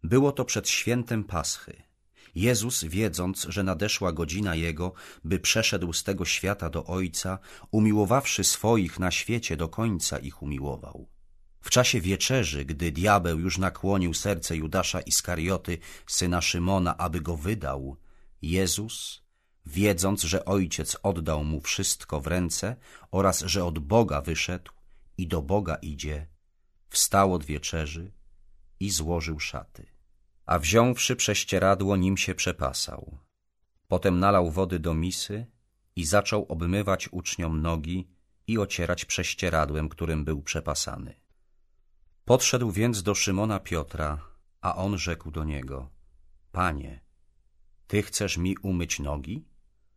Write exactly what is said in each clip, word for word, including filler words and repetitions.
Było to przed świętem Paschy. Jezus, wiedząc, że nadeszła godzina Jego, by przeszedł z tego świata do Ojca, umiłowawszy swoich na świecie, do końca ich umiłował. W czasie wieczerzy, gdy diabeł już nakłonił serce Judasza Iskarioty, syna Szymona, aby go wydał, Jezus, wiedząc, że Ojciec oddał mu wszystko w ręce oraz że od Boga wyszedł i do Boga idzie, wstał od wieczerzy i złożył szaty. A wziąwszy prześcieradło, nim się przepasał. Potem nalał wody do misy i zaczął obmywać uczniom nogi i ocierać prześcieradłem, którym był przepasany. Podszedł więc do Szymona Piotra, a on rzekł do niego: Panie, Ty chcesz mi umyć nogi?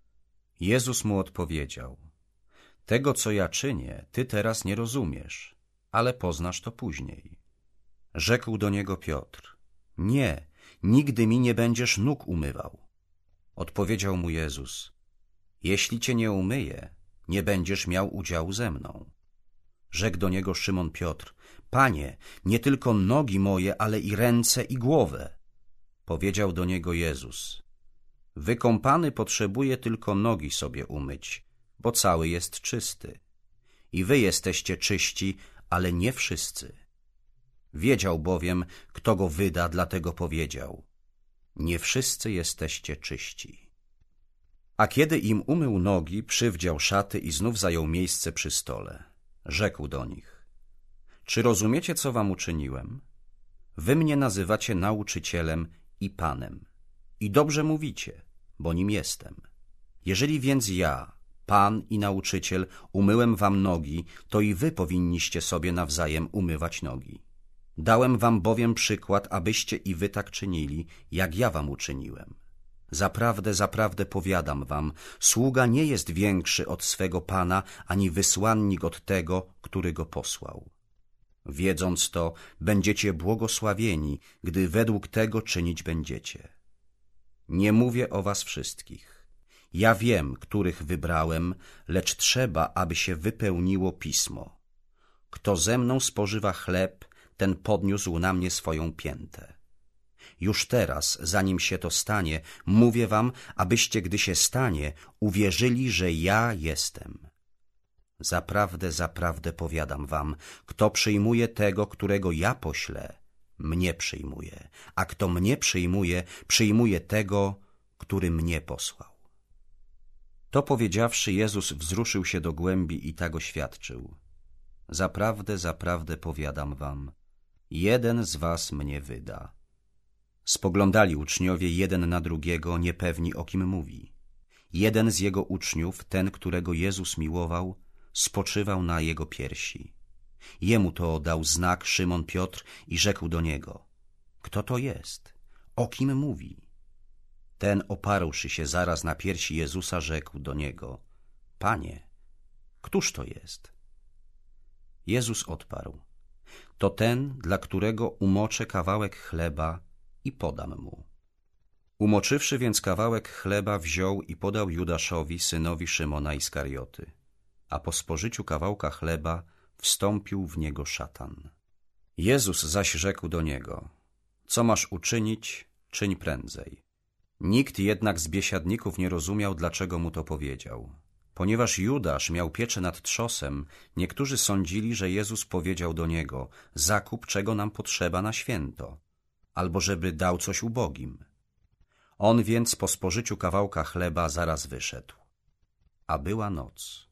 Jezus mu odpowiedział: Tego, co ja czynię, Ty teraz nie rozumiesz, ale poznasz to później. Rzekł do niego Piotr: Nie, nigdy mi nie będziesz nóg umywał. Odpowiedział mu Jezus: Jeśli cię nie umyję, nie będziesz miał udziału ze mną. Rzekł do niego Szymon Piotr: Panie, nie tylko nogi moje, ale i ręce i głowę. Powiedział do niego Jezus: Wykąpany potrzebuje tylko nogi sobie umyć, bo cały jest czysty. I wy jesteście czyści, ale nie wszyscy. Wiedział bowiem, kto go wyda, dlatego powiedział: Nie wszyscy jesteście czyści. A kiedy im umył nogi, przywdział szaty i znów zajął miejsce przy stole. Rzekł do nich: Czy rozumiecie, co wam uczyniłem? Wy mnie nazywacie nauczycielem i Panem. I dobrze mówicie, bo nim jestem. Jeżeli więc ja, Pan i nauczyciel, umyłem wam nogi, to i wy powinniście sobie nawzajem umywać nogi. Dałem wam bowiem przykład, abyście i wy tak czynili, jak ja wam uczyniłem. Zaprawdę, zaprawdę powiadam wam, sługa nie jest większy od swego Pana, ani wysłannik od tego, który go posłał. Wiedząc to, będziecie błogosławieni, gdy według tego czynić będziecie. Nie mówię o was wszystkich. Ja wiem, których wybrałem, lecz trzeba, aby się wypełniło Pismo. Kto ze mną spożywa chleb, ten podniósł na mnie swoją piętę. Już teraz, zanim się to stanie, mówię wam, abyście, gdy się stanie, uwierzyli, że ja jestem. Zaprawdę, zaprawdę powiadam wam, kto przyjmuje tego, którego ja poślę, mnie przyjmuje, a kto mnie przyjmuje, przyjmuje tego, który mnie posłał. To powiedziawszy, Jezus wzruszył się do głębi i tak oświadczył: Zaprawdę, zaprawdę powiadam wam, jeden z was mnie wyda. Spoglądali uczniowie jeden na drugiego, niepewni, o kim mówi. Jeden z jego uczniów, ten, którego Jezus miłował, spoczywał na jego piersi. Jemu to dał znak Szymon Piotr i rzekł do niego: Kto to jest? O kim mówi? Ten, oparłszy się zaraz na piersi Jezusa, rzekł do niego: Panie, któż to jest? Jezus odparł: To ten, dla którego umoczę kawałek chleba i podam mu. Umoczywszy więc kawałek chleba, wziął i podał Judaszowi, synowi Szymona Iskarioty. A po spożyciu kawałka chleba wstąpił w niego szatan. Jezus zaś rzekł do niego: Co masz uczynić, czyń prędzej. Nikt jednak z biesiadników nie rozumiał, dlaczego mu to powiedział. Ponieważ Judasz miał pieczę nad trzosem, niektórzy sądzili, że Jezus powiedział do niego: Zakup, czego nam potrzeba na święto, albo żeby dał coś ubogim. On więc po spożyciu kawałka chleba zaraz wyszedł. A była noc.